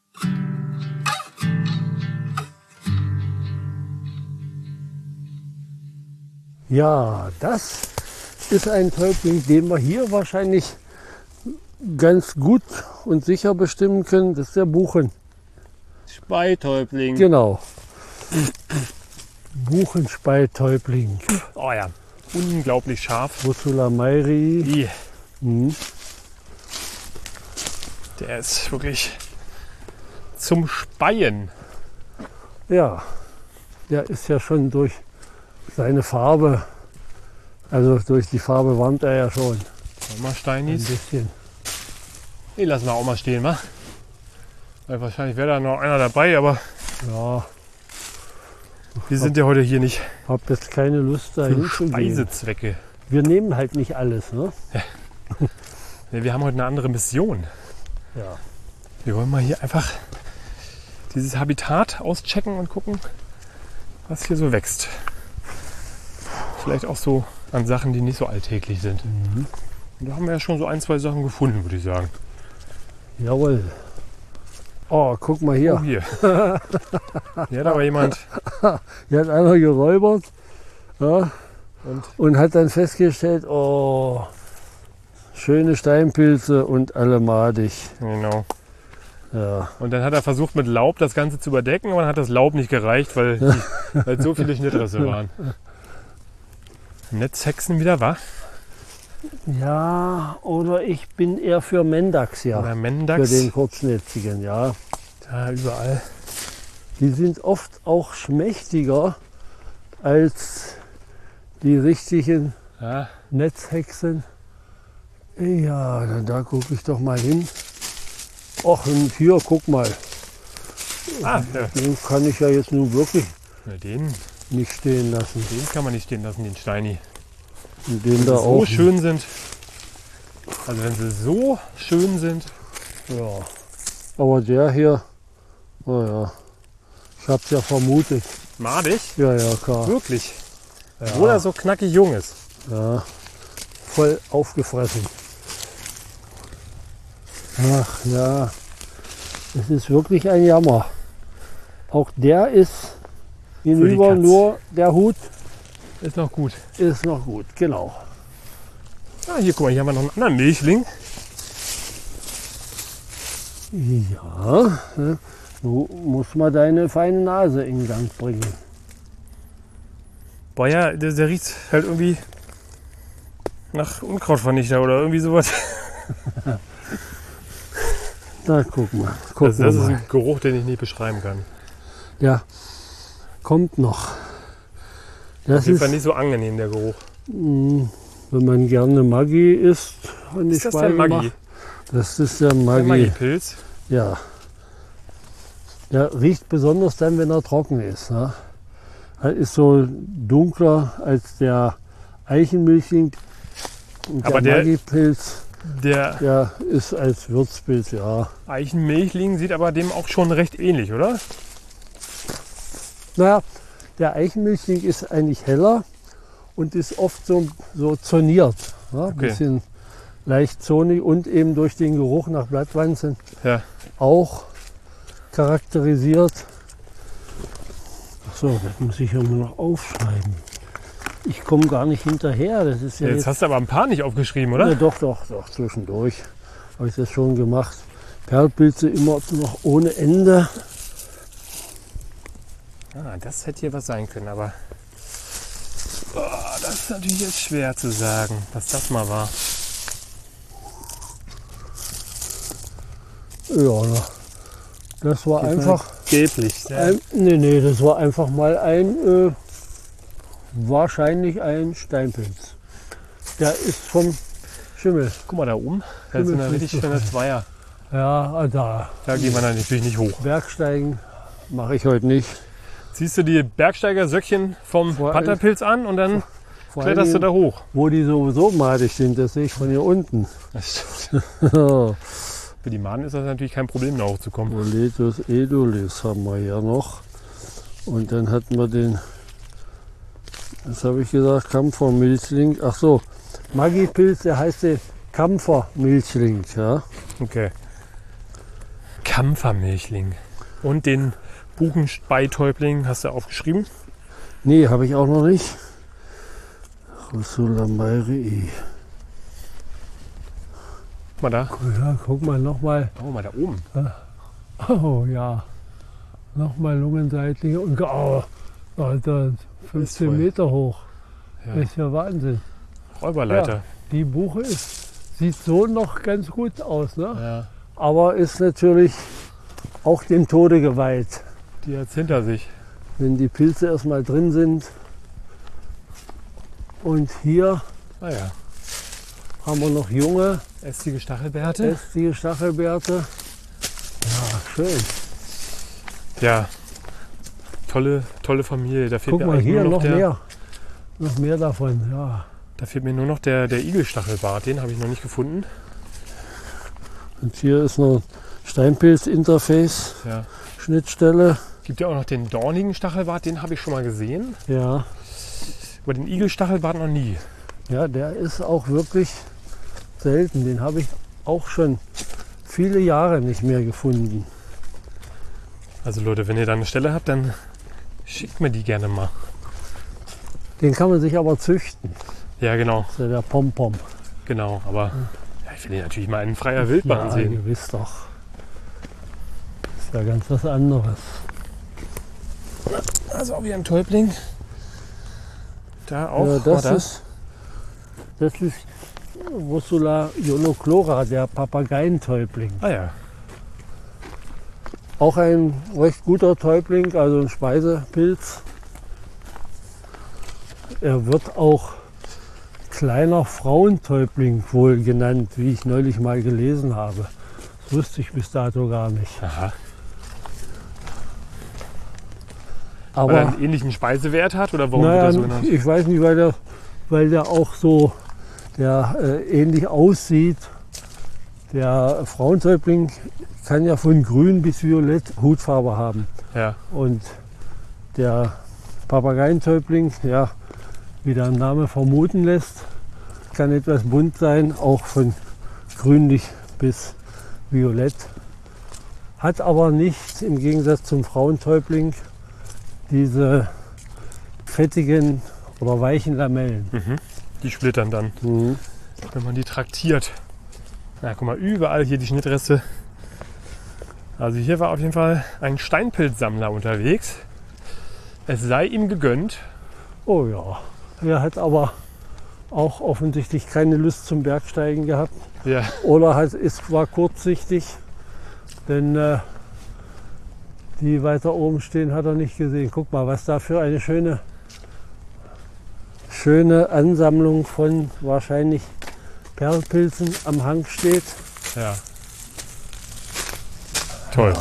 Ja, das ist ein Täubling, den wir hier wahrscheinlich ganz gut und sicher bestimmen können. Das ist der Buchen. Speitäubling. Genau. Buchenspeitäubling. Oh ja, unglaublich scharf. Russula mayri. I, Mhm. Der ist wirklich zum Speien. Ja, der ist ja schon durch seine Farbe, also durch die Farbe warnt er ja schon Mal ein Steinis. bisschen. Die lassen wir auch mal stehen, wa? Weil wahrscheinlich wäre da noch einer dabei, aber Ja, wir sind ja heute hier nicht hab jetzt keine Lust da für hinzugehen. Speisezwecke. Wir nehmen halt nicht alles, ne? Nee, wir haben heute eine andere Mission. Ja. Wir wollen mal hier einfach dieses Habitat auschecken und gucken, was hier so wächst. Vielleicht auch so an Sachen, die nicht so alltäglich sind. Mhm. Und da haben wir ja schon so ein, zwei Sachen gefunden, würde ich sagen. Jawohl. Oh, guck mal hier. Oh, hier. Hier hat aber jemand Hier hat einer geräubert, ja, und und hat dann festgestellt, oh, schöne Steinpilze und alle madig. genau. Ja. Und dann hat er versucht mit Laub das Ganze zu überdecken, aber dann hat das Laub nicht gereicht, weil, die, weil so viele Schnittrisse waren. Netzhexen wieder, wa? Ja, oder ich bin eher für Mendax, ja. Oder Für Mendax. den kurznetzigen, ja. Da überall. Die sind oft auch schmächtiger als die richtigen Ja, Netzhexen. Ja, dann da gucke ich doch mal hin. Ach, und hier, guck mal. ah, ja. Den kann ich ja jetzt nun wirklich Ja, den, nicht stehen lassen. den kann man nicht stehen lassen, den Steini. Und den Wenn da sie so auch. schön sind. Also wenn sie so schön sind. Ja. Aber der hier, naja, ich hab's ja vermutet. Madig. Ja, ja, klar. Wirklich. Obwohl er so knackig jung ist. Ja, voll aufgefressen. Ach ja, es ist wirklich ein Jammer. Auch der ist hinüber, Katz. nur der Hut Ist noch gut. ist noch gut, genau. Ah, hier, guck mal, hier haben wir noch einen anderen Milchling. Ja, ne, du musst mal deine feine Nase in Gang bringen. Boah, ja, der, der riecht halt irgendwie nach Unkrautvernichter oder irgendwie sowas. Na, guck mal, guck Also das ist mal. ein Geruch, den ich nicht beschreiben kann. Ja, kommt noch. Das Auf jeden Fall ist, nicht so angenehm, der Geruch. mh, wenn man gerne Maggi isst, an die Ist das der Schweine Maggi? macht. Das ist der Der Maggi. Maggi-Pilz? Ja. Der riecht besonders dann, wenn er trocken ist. Ne? Er ist so dunkler als der Eichenmilchling. Und Aber der der- Maggi-Pilz, Der der ist als Würzpilz, ja. Eichenmilchling sieht aber dem auch schon recht ähnlich, oder? Naja, der Eichenmilchling ist eigentlich heller und ist oft so, so zoniert. Ja? Ein Okay. bisschen leicht zonig und eben durch den Geruch nach Blattwanzen Ja. auch charakterisiert. Ach so, das muss ich ja nur noch aufschreiben. Ich komme gar nicht hinterher. Das ist ja Jetzt jetzt, hast du aber ein paar nicht aufgeschrieben, oder? ja, doch, doch, doch, zwischendurch habe ich das schon gemacht. Perlpilze immer noch ohne Ende. Ah, das hätte hier was sein können, aber oh, das ist natürlich jetzt schwer zu sagen, was das mal war. Ja, na, das war einfach. Gelblich. Ja. Ein, nee, nee, das war einfach mal ein, äh, wahrscheinlich ein Steinpilz. Der ist vom Schimmel. Guck mal da oben, da sind ja richtig schöne Zweier. Ja, da. Da gehen wir dann natürlich nicht hoch. Bergsteigen mache ich heute nicht. Ziehst du die Bergsteiger-Söckchen vom Vor allem- Pantherpilz an und dann Vor kletterst du allem, da hoch. wo die sowieso madig sind, das sehe ich von hier unten. Für die Maden ist das natürlich kein Problem, da hochzukommen. Boletus edulis haben wir ja noch. Und dann hatten wir den, was habe ich gesagt, Kampfermilchling. Ach so, Magipilz, der heißt der Kampfermilchling. Ja. Okay. Kampfermilchling. Und den Buchenspeitäubling hast du aufgeschrieben? Nee, habe ich auch noch nicht. Russula Mayrii. Guck mal da. Ja, guck mal nochmal. Oh, mal da oben. Oh ja. Nochmal Lungenseitlinge und oh, Alter, fünfzehn voll. Meter hoch. Ja. Das ist ja Wahnsinn. Räuberleiter. Die Buche ist, sieht so noch ganz gut aus, ne? Ja. Aber ist natürlich auch dem Tode geweiht. Die hat es hinter sich. Wenn die Pilze erstmal drin sind. Und hier Naja. haben wir noch junge, Ästige Stachelbeerte. ästige Stachelbeerte. Ja, schön. Ja. Tolle, tolle Familie. Da fehlt Guck mir mal, eigentlich hier nur noch, noch der, mehr. Noch mehr davon, ja. Da fehlt mir nur noch der, der Igelstachelbart. Den habe ich noch nicht gefunden. Und hier ist noch Steinpilz-Interface, Ja. Schnittstelle. Gibt ja auch noch den dornigen Stachelbart. Den habe ich schon mal gesehen. Ja, Aber den Igelstachelbart noch nie. ja, der ist auch wirklich selten. Den habe ich auch schon viele Jahre nicht mehr gefunden. Also Leute, wenn ihr da eine Stelle habt, dann schickt mir die gerne mal. Den kann man sich aber züchten. Ja, genau. Das ist ja der Pompom. Genau. Aber ja, ich will ihn natürlich mal in freier Wildbahn Ja, sehen. gewiss doch. Ist ja ganz was anderes. Also auch wieder ein Täubling. Da auch. Ja, das oder? ist, das ist Russula ionoclora, der Papageientäubling. Ah ja. Auch ein recht guter Täubling, also ein Speisepilz. Er wird auch kleiner Frauentäubling wohl genannt, wie ich neulich mal gelesen habe. Das wusste ich bis dato gar nicht. Aha. Weil er Aber einen ähnlichen Speisewert hat oder warum wird naja, er so genannt? ich weiß nicht, weil der, weil der auch so der, äh, ähnlich aussieht. Der Frauentäubling kann ja von grün bis violett Hutfarbe haben. Ja. Und der Papageientäubling, ja, wie der Name vermuten lässt, kann etwas bunt sein, auch von grünlich bis violett. Hat aber nicht, im Gegensatz zum Frauentäubling, diese fettigen oder weichen Lamellen. Mhm. Die splittern dann, Mhm. wenn man die traktiert. Na, guck mal, überall hier die Schnittreste. Also hier war auf jeden Fall ein Steinpilzsammler unterwegs. Es sei ihm gegönnt. Oh ja, er hat aber auch offensichtlich keine Lust zum Bergsteigen gehabt. Ja, Oder hat, ist, war kurzsichtig, denn äh, die weiter oben stehen hat er nicht gesehen. Guck mal, was da für eine schöne, schöne Ansammlung von wahrscheinlich Perlpilzen am Hang steht. ja. Toll.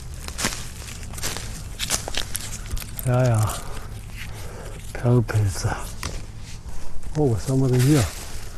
Ja, ja, Perlpilze. Oh, was haben wir denn hier?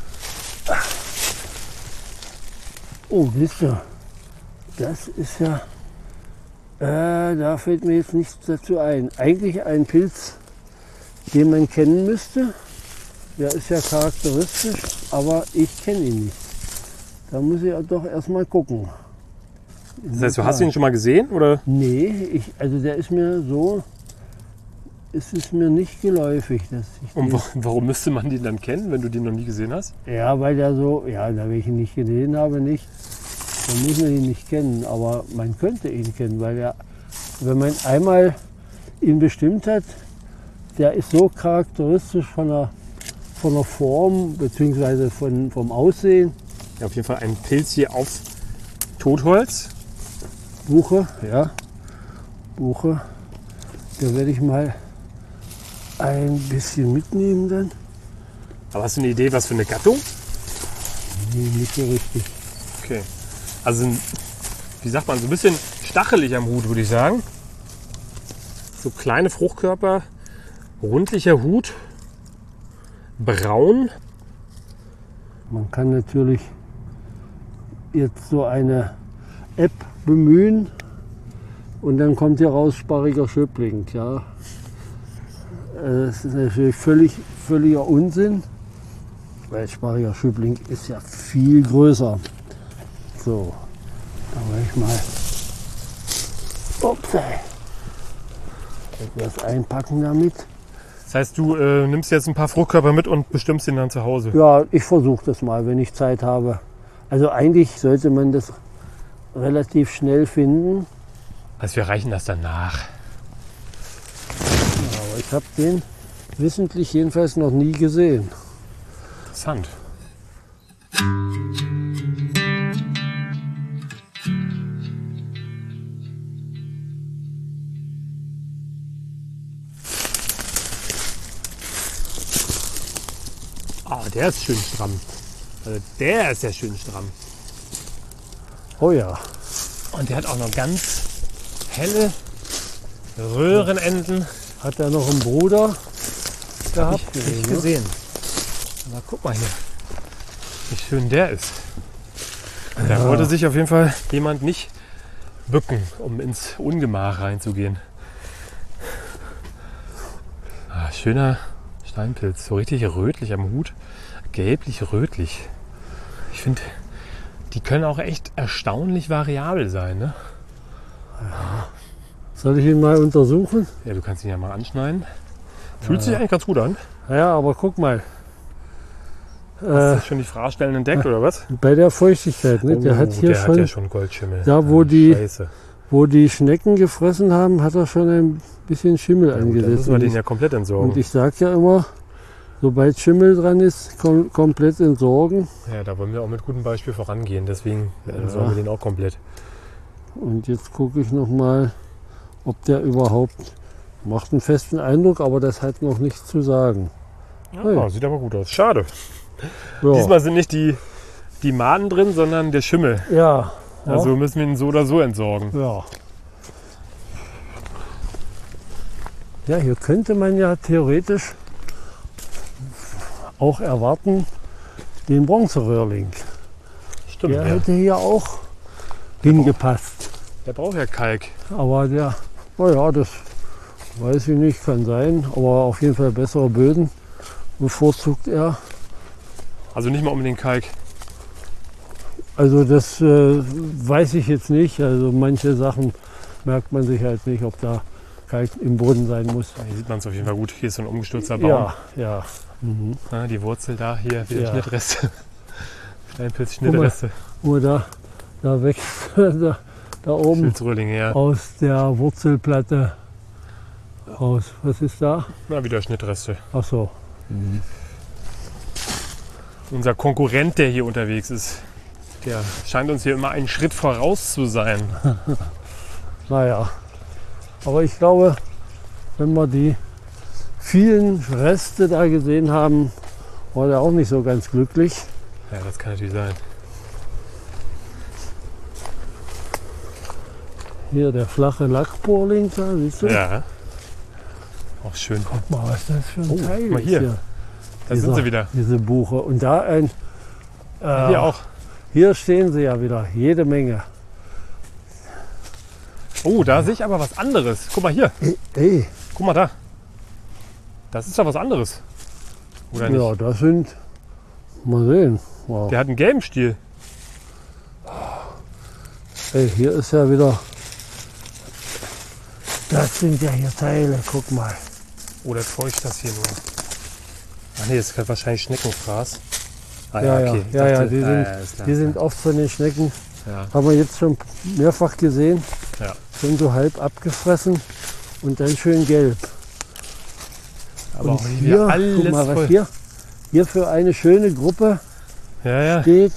Oh, siehst du, das ist ja, äh, da fällt mir jetzt nichts dazu ein. Eigentlich ein Pilz, den man kennen müsste. Der ist ja charakteristisch, aber ich kenne ihn nicht. Da muss ich doch erstmal gucken. Das heißt, du hast ihn schon mal gesehen? Oder? Nee, ich, also der ist mir so, es ist mir nicht geläufig. Dass ich Und den, wa- warum müsste man den dann kennen, wenn du den noch nie gesehen hast? ja, weil der so, ja, da ich ihn nicht gesehen habe, nicht, dann muss man ihn nicht kennen. Aber man könnte ihn kennen, weil er, wenn man einmal ihn bestimmt hat, der ist so charakteristisch von der, von der Form bzw. Von, vom Aussehen. Ja, auf jeden Fall ein Pilz hier auf Totholz. Buche, ja, Buche. Da werde ich mal ein bisschen mitnehmen dann. Aber hast du eine Idee, was für eine Gattung? Nee, nicht so richtig. Okay. Also, ein- wie sagt man, so ein bisschen stachelig am Hut, würde ich sagen. So kleine Fruchtkörper, rundlicher Hut, braun. Man kann natürlich jetzt so eine App bemühen und dann kommt hier raus sparriger Schöppling. Ja. Äh, Das ist natürlich völlig, völliger Unsinn, weil sparriger Schöppling ist ja viel größer. So, dann werde ich mal ups, ey. etwas einpacken damit. Das heißt, du äh, nimmst jetzt ein paar Fruchtkörper mit und bestimmst ihn dann zu Hause. Ja, ich versuche das mal, wenn ich Zeit habe. Also eigentlich sollte man das relativ schnell finden. Also wir reichen das danach. Aber ich habe den wissentlich jedenfalls noch nie gesehen. Interessant. Ah, der ist schön stramm. Also der ist ja schön stramm. Oh ja, Und der hat auch noch ganz helle Röhrenenden. hat er noch einen Bruder gehabt? Hab ich nicht Nee, ne? gesehen. Aber guck mal hier, wie schön der ist. Da Ja. wollte sich auf jeden Fall jemand nicht bücken, um ins Ungemach reinzugehen. Ah, schöner Steinpilz, so richtig rötlich am Hut, gelblich-rötlich. Ich finde, die können auch echt erstaunlich variabel sein. Ne? Soll ich ihn mal untersuchen? Ja, du kannst ihn ja mal anschneiden. Fühlt sich eigentlich ganz gut an. Ja, aber guck mal. Hast Äh, du schon die Fraßstellen entdeckt oder was? bei der Feuchtigkeit, ne? der Oh, hat hier der schon, hat ja schon Goldschimmel. Da, wo Ah, die- Scheiße. wo die Schnecken gefressen haben, hat er schon ein bisschen Schimmel Ja, gut, dann angesetzt. müssen wir Und den ich- ja komplett entsorgen. Und ich sage ja immer, sobald Schimmel dran ist, kom komplett entsorgen. Ja, da wollen wir auch mit gutem Beispiel vorangehen. Deswegen Ja. entsorgen wir den auch komplett. Und jetzt gucke ich noch mal, ob der überhaupt macht einen festen Eindruck, aber das hat noch nichts zu sagen. Ja, Hey. sieht aber gut aus. Schade. Ja, Diesmal sind nicht die, die Maden drin, sondern der Schimmel. ja, ja, Also müssen wir ihn so oder so entsorgen. ja. Ja, hier könnte man ja theoretisch auch erwarten, den Bronzeröhrling. Stimmt. Der Ja. hätte hier auch hingepasst. Der braucht ja Kalk. Aber der, naja, das weiß ich nicht, kann sein. Aber auf jeden Fall bessere Böden bevorzugt er. Also nicht mal unbedingt Kalk. Also das äh, weiß ich jetzt nicht. Also manche Sachen merkt man sich halt nicht, ob da Kalk im Boden sein muss. Hier sieht man es auf jeden Fall gut. Hier ist so ein umgestürzter Baum. Ja, ja. Mhm. Ja, die Wurzel da, hier wieder Ja. Schnittreste. Steinpilz-Schnittreste. Nur da, da wächst da, da oben Schildsröhlinge, ja. aus der Wurzelplatte raus. Was ist da? Na, wieder Schnittreste. Ach so. Unser Konkurrent, der hier unterwegs ist, der scheint uns hier immer einen Schritt voraus zu sein. Naja, aber ich glaube, wenn wir die vielen Reste da gesehen haben, war der auch nicht so ganz glücklich. Ja, das kann natürlich sein. Hier der flache Lackbohrling da, siehst du? Ja. Auch schön. Guck mal, was das für ein Oh, Teil guck mal ist hier. hier. Da sind sie wieder. Diese Buche. Und da ein... Äh, Hier auch. Hier stehen sie ja wieder, jede Menge. Oh, da sehe ich aber was anderes. Guck mal hier. Ey, ey, Guck mal da. Das ist doch was anderes. Oder nicht? Ja, das sind, mal sehen. Wow. Der hat einen gelben Stiel. Ey, hier ist ja wieder, das sind ja hier Teile, guck mal. Oder täuscht das hier nur? Ach nee, das ist wahrscheinlich Schneckenfraß. Ah, Ja, ja, okay. Ich ja, ja, dachte- die ah, sind, ja, ist klar, die sind klar. oft von den Schnecken, Ja. haben wir jetzt schon mehrfach gesehen, Ja. schon so halb abgefressen und dann schön gelb. Aber Und auch hier, hier alles guck mal, was voll. hier, hier für eine schöne Gruppe Ja, ja. steht.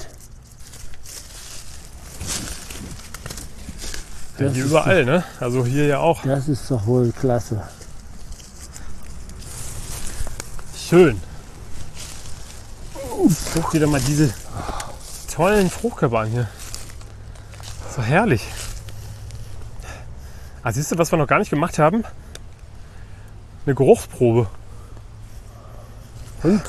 ja Das hier ist überall, ne? Also hier ja auch. Das ist doch wohl klasse. Schön. Guck dir doch mal diese tollen Fruchtkörper an hier. So herrlich. Ah, siehst du, was wir noch gar nicht gemacht haben? Eine Geruchsprobe. Und?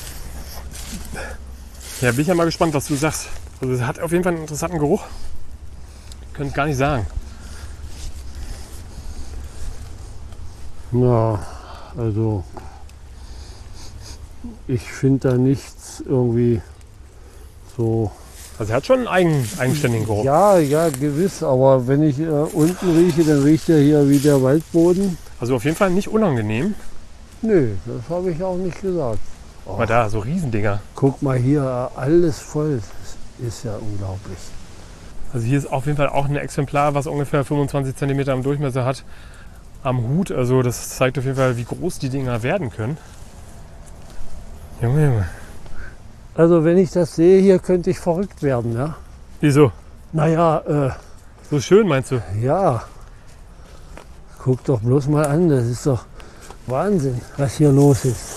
Ja, bin ich ja mal gespannt, was du sagst. Also es hat auf jeden Fall einen interessanten Geruch. Könnte ich gar nicht sagen. Ja, also ich finde da nichts irgendwie so. Also er hat schon einen eigen, eigenständigen Geruch. Ja, ja, gewiss, aber wenn ich äh, unten rieche, dann riecht er hier wie der Waldboden. Also auf jeden Fall nicht unangenehm. Nö, das habe ich auch nicht gesagt. Oh, Aber da, so Riesendinger. guck mal hier, alles voll. Das ist ja unglaublich. Also hier ist auf jeden Fall auch ein Exemplar, was ungefähr fünfundzwanzig Zentimeter im Durchmesser hat, am Hut. Also das zeigt auf jeden Fall, wie groß die Dinger werden können. Junge, Junge. Also wenn ich das sehe, hier könnte ich verrückt werden, ja. Wieso? Naja, äh, So schön meinst du? ja. Guck doch bloß mal an, das ist doch Wahnsinn, was hier los ist.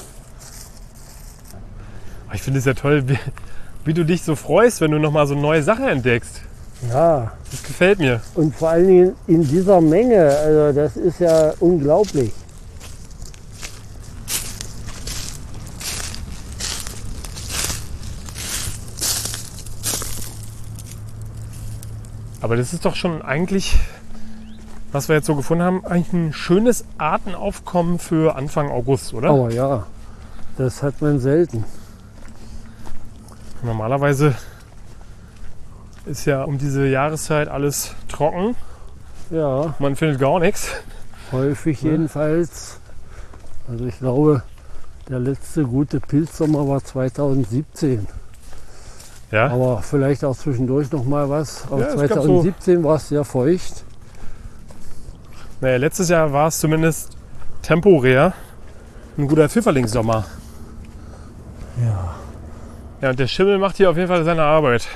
Ich finde es ja toll, wie, wie du dich so freust, wenn du nochmal so neue Sachen entdeckst. Ja, Das gefällt mir. und vor allen Dingen in dieser Menge, also das ist ja unglaublich. Aber das ist doch schon eigentlich, was wir jetzt so gefunden haben, eigentlich ein schönes Artenaufkommen für Anfang August, oder? Aber ja, das hat man selten. Normalerweise ist ja um diese Jahreszeit alles trocken. Ja, Man findet gar nichts. häufig jedenfalls. Also ich glaube, der letzte gute Pilzsommer war zweitausendsiebzehn. Ja, Aber vielleicht auch zwischendurch noch mal was. Auch Ja, es gab so- zweitausendsiebzehn war es sehr feucht. naja, letztes Jahr war es zumindest temporär ein guter Pfifferlingssommer. Ja. Ja, und der Schimmel macht hier auf jeden Fall seine Arbeit.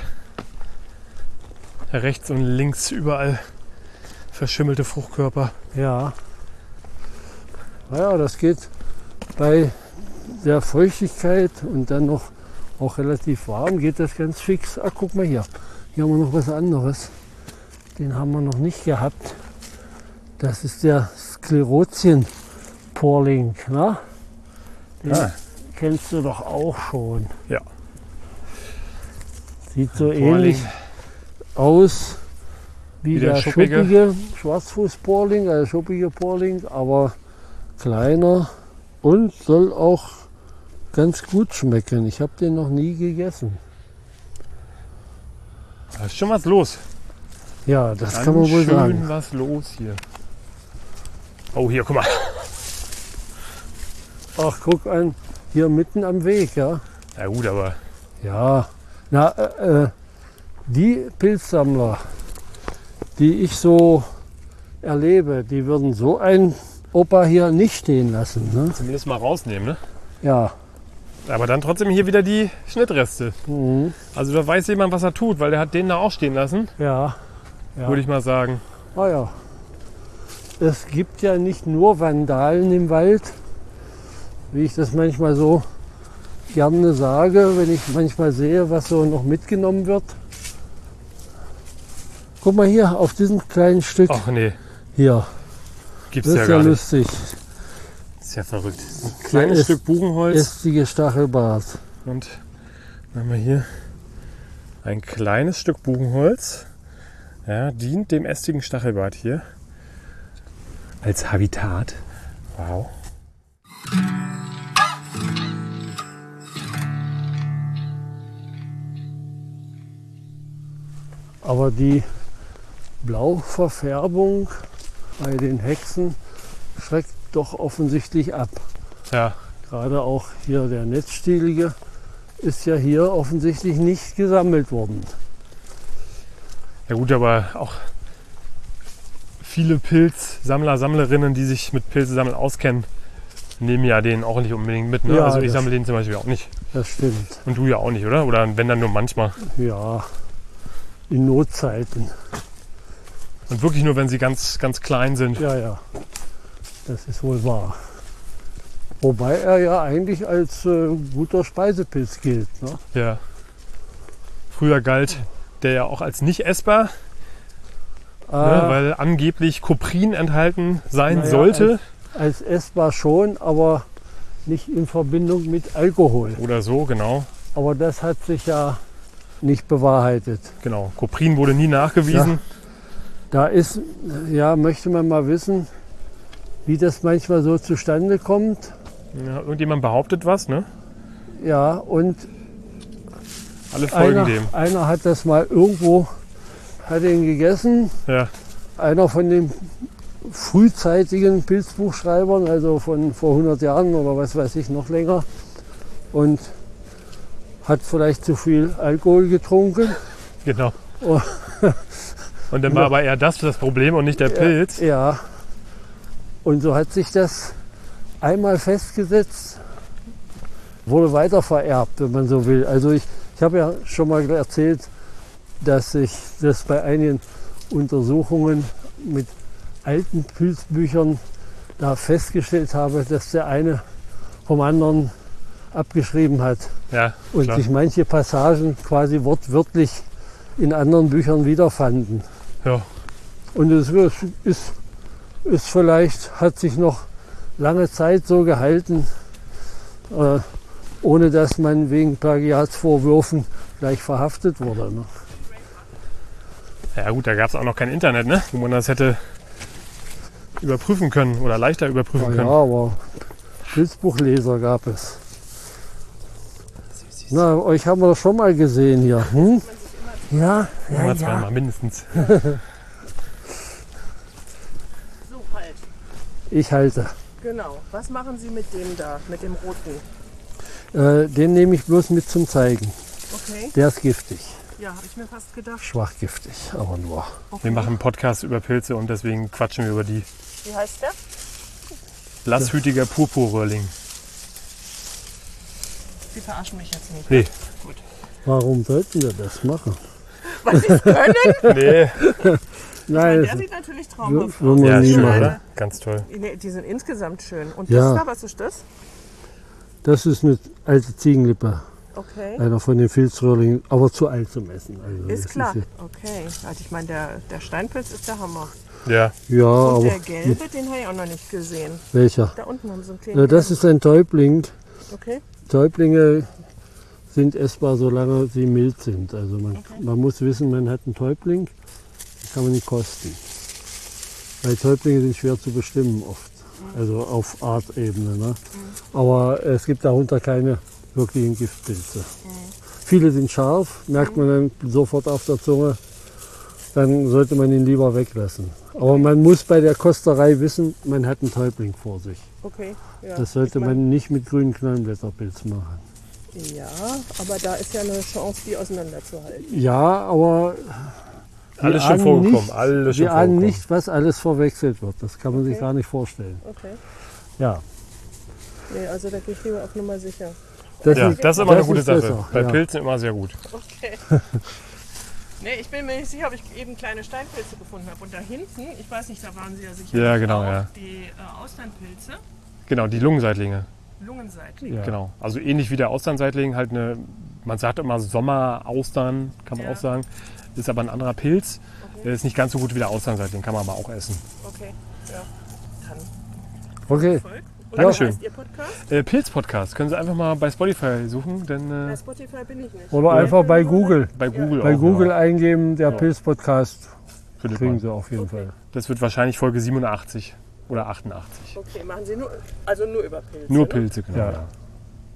Rechts und links überall verschimmelte Fruchtkörper. Ja. Naja, das geht bei der Feuchtigkeit und dann noch auch relativ warm, geht das ganz fix. Ach, guck mal hier. Hier haben wir noch was anderes. Den haben wir noch nicht gehabt. Das ist der Sklerotien-Porling. Ne? Den Ah. kennst du doch auch schon. Ja. Sieht so Porling. ähnlich aus wie, Wie der der, schuppige. schuppige Schwarzfuß-Porling, also schuppige Porling, aber kleiner und soll auch ganz gut schmecken. Ich habe den noch nie gegessen. Da ist schon was los. Ja, das Ganz kann man wohl schön sagen. was los hier. Oh, hier, guck mal. Ach, guck an, hier mitten am Weg, ja. Ja gut, aber Ja, na, äh, äh, die Pilzsammler, die ich so erlebe, die würden so ein Opa hier nicht stehen lassen. Ne? zumindest mal rausnehmen, ne? Ja. Aber dann trotzdem hier wieder die Schnittreste. Mhm. Also da weiß jemand, was er tut, weil der hat den da auch stehen lassen, Ja. Ja. würde ich mal sagen. Ah ja. Es gibt ja nicht nur Vandalen im Wald, wie ich das manchmal so gerne sage, wenn ich manchmal sehe, was so noch mitgenommen wird. Guck mal hier auf diesem kleinen Stück. Ach nee, Hier, gibt's das ja ist ja gar nicht. lustig. Ist ja verrückt. Ein kleines ist- Stück Buchenholz. Ästige Stachelbart. Und dann haben wir hier ein kleines Stück Buchenholz. Ja, dient dem ästigen Stachelbart hier als Habitat. Wow. Aber die Blauverfärbung bei den Hexen schreckt doch offensichtlich ab. Ja, Gerade auch hier der Netzstielige ist ja hier offensichtlich nicht gesammelt worden. ja gut, aber auch viele Pilzsammler, Sammlerinnen, die sich mit Pilzesammeln auskennen, nehmen ja den auch nicht unbedingt mit. Ne? Ja, also ich das- sammle den zum Beispiel auch nicht. Das stimmt. Und du ja auch nicht, oder? Oder wenn dann nur manchmal. Ja, in Notzeiten. Und wirklich nur, wenn sie ganz, ganz klein sind. Ja, ja, das ist wohl wahr. Wobei er ja eigentlich als äh, guter Speisepilz gilt. Ne? Ja. Früher galt der ja auch als nicht essbar, Äh, ne? Weil angeblich Koprin enthalten sein naja, sollte. Als essbar schon, aber nicht in Verbindung mit Alkohol. Oder so, genau. Aber das hat sich ja nicht bewahrheitet. Genau. Koprin wurde nie nachgewiesen. Da ist, ja, möchte man mal wissen, wie das manchmal so zustande kommt. Ja, irgendjemand behauptet was, ne? Ja, und Alle folgen einer, dem. einer hat das mal irgendwo, hat ihn gegessen. Ja. Einer von den frühzeitigen Pilzbuchschreibern, also von vor hundert Jahren oder was weiß ich, noch länger. Und hat vielleicht zu viel Alkohol getrunken. Genau. Oh. Und dann war aber eher das das Problem und nicht der Pilz. Ja. Und so hat sich das einmal festgesetzt, wurde weiter vererbt, wenn man so will. Also ich, ich habe ja schon mal erzählt, dass ich das bei einigen Untersuchungen mit alten Pilzbüchern da festgestellt habe, dass der eine vom anderen abgeschrieben hat Ja, und klar. sich manche Passagen quasi wortwörtlich in anderen Büchern wiederfanden. Ja. Und es ist, ist, ist vielleicht, hat sich noch lange Zeit so gehalten, äh, ohne dass man wegen Plagiatsvorwürfen gleich verhaftet wurde. Ne? Ja gut, da gab es auch noch kein Internet, ne? Wo man das hätte überprüfen können oder leichter überprüfen Ja, können. aber Pilzbuchleser gab es. Na, euch haben wir doch schon mal gesehen hier. Hm? Ja, ja, Mal ja. zweimal mindestens. So halt. Ich halte. Genau. Was machen Sie mit dem da, mit dem roten? Äh, den nehme ich bloß mit zum Zeigen. Okay. Der ist giftig. Ja, habe ich mir fast gedacht. Schwach giftig, aber nur. Okay. Wir machen einen Podcast über Pilze und deswegen quatschen wir über die. Wie heißt der? Blasshütiger Purpurröhrling. Sie verarschen mich jetzt nicht. Nee. Warum sollten wir das machen? Weil Sie es können? Nee. Nein, Der sieht natürlich traumhaft Will- will aus. man Ja, nie schön, machen. oder? Ganz toll. Nee, die sind insgesamt schön. Und Ja. das da, was ist das? das ist eine alte Ziegenlippe. Okay. Einer von den Filzröhrlingen, aber zu alt zum Essen. Also Ist das klar. ja- Okay. Also ich meine, der, der Steinpilz ist der Hammer. Ja. Ja, Und aber der gelbe, den habe ich auch noch nicht gesehen. welcher? Da unten haben sie einen kleinen. Ja, das ist ein Täubling. Okay. Täublinge sind essbar, solange sie mild sind. Also man, man muss wissen, man hat einen Täubling, den kann man nicht kosten. Weil Täublinge sind schwer zu bestimmen oft, also auf Artebene. Ne? Aber es gibt darunter keine wirklichen Giftpilze. Viele sind scharf, merkt man dann sofort auf der Zunge. Dann sollte man ihn lieber weglassen. Aber man muss bei der Kosterei wissen, man hat einen Täubling vor sich. Okay. Ja. Das sollte Ich mein, man nicht mit grünen Knollenblätterpilz machen. Ja, aber da ist ja eine Chance, die auseinanderzuhalten. Ja, aber wir Alles schon ahnen vorgekommen. Nicht, Alles schon wir ahnen vorgekommen. nicht, was alles verwechselt wird. Das kann man sich Okay. gar nicht vorstellen. Okay. Ja, Nee, also da gehe ich lieber auf Nummer sicher. das Ja, ist, das ist immer eine das gute ist Sache. besser, Bei ja. Pilzen immer sehr gut. Okay. Nee, ich bin mir nicht sicher, ob ich eben kleine Steinpilze gefunden habe. Und da hinten, ich weiß nicht, da waren sie ja sicher. Ja, genau, auch, ja. Die äh, Austernpilze, Genau, die Lungenseitlinge. Lungenseitlinge. Ja. Genau. Also ähnlich wie der Austernseitling, halt eine, man sagt immer Sommeraustern, kann man Ja. auch sagen. Ist aber ein anderer Pilz. Okay. Der ist nicht ganz so gut wie der Austernseitling, kann man aber auch essen. Okay, ja. Dann Okay, Erfolg. Und Dankeschön. wie heißt Ihr Podcast? Äh, Pilz-Podcast. Können Sie einfach mal bei Spotify suchen, denn Bei äh, Spotify bin ich nicht. oder einfach bei Google. bei Google Bei auch. Google ja, eingeben, der Pilz-Podcast, findet kriegen man. Sie auf jeden Okay. Fall. Das wird wahrscheinlich Folge siebenundachtzig oder achtundachtzig. Okay, machen Sie nur, also nur über Pilze. Nur ne? Pilze, genau. Ja. Ja.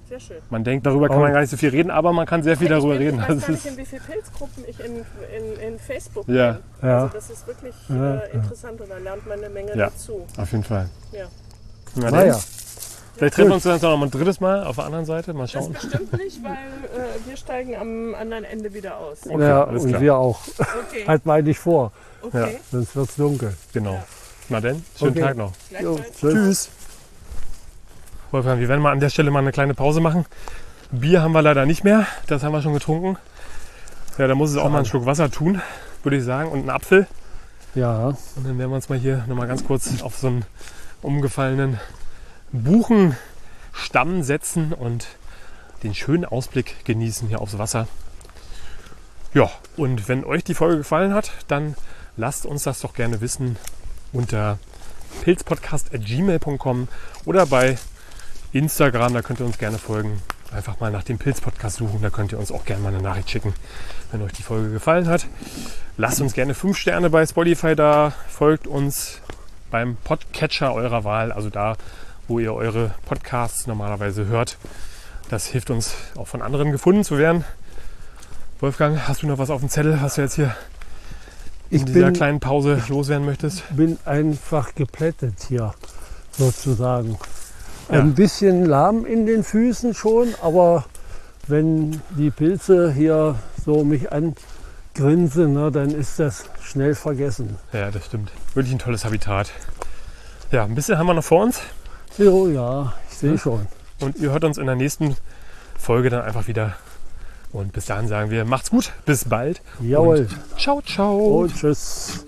Sehr schön. Man denkt, darüber kann Oh. man gar nicht so viel reden, aber man kann sehr viel darüber ich bin, reden. Ich weiß Das gar nicht, ist, in wie vielen Pilzgruppen ich in, in, in Facebook Ja. bin. Ja. Also das ist wirklich Ja, äh, interessant und da lernt man eine Menge Ja. dazu. auf jeden Fall. Ja. Na, dann, Naja, vielleicht treffen wir uns dann noch mal ein drittes Mal auf der anderen Seite. Mal Das schauen. bestimmt nicht, weil äh, wir steigen am anderen Ende wieder aus. Okay, ja, alles und klar. wir auch. Okay. Halt mal nicht vor, okay. sonst wird es dunkel. Genau. Ja. Na denn, schönen Okay. Tag noch. Jo, Gleichfalls. tschüss. Tschüss. Wolfgang, wir werden mal an der Stelle mal eine kleine Pause machen. Bier haben wir leider nicht mehr. Das haben wir schon getrunken. Ja, da muss es auch mal einen Schluck Wasser tun, würde ich sagen. Und einen Apfel. Ja, Und dann werden wir uns mal hier nochmal ganz kurz auf so einen umgefallenen Buchenstamm setzen und den schönen Ausblick genießen hier aufs Wasser. Ja, und wenn euch die Folge gefallen hat, dann lasst uns das doch gerne wissen unter pilzpodcast at gmail punkt com oder bei Instagram, da könnt ihr uns gerne folgen. Einfach mal nach dem Pilz-Podcast suchen, da könnt ihr uns auch gerne mal eine Nachricht schicken, wenn euch die Folge gefallen hat. Lasst uns gerne fünf Sterne bei Spotify da, folgt uns beim Podcatcher eurer Wahl, also da, wo ihr eure Podcasts normalerweise hört. Das hilft uns auch von anderen gefunden zu werden. Wolfgang, hast du noch was auf dem Zettel, was du jetzt hier in ich dieser bin, kleinen Pause loswerden möchtest? bin einfach geplättet hier, sozusagen. Ja. Ein bisschen lahm in den Füßen schon, aber wenn die Pilze hier so mich angrinsen, ne, dann ist das schnell vergessen. Ja, das stimmt. Wirklich ein tolles Habitat. Ja, ein bisschen haben wir noch vor uns. So, ja, ich sehe Hm? schon. Und ihr hört uns in der nächsten Folge dann einfach wieder. Und bis dahin sagen wir, macht's gut, bis bald. Jawohl. Und ciao, ciao. Und tschüss.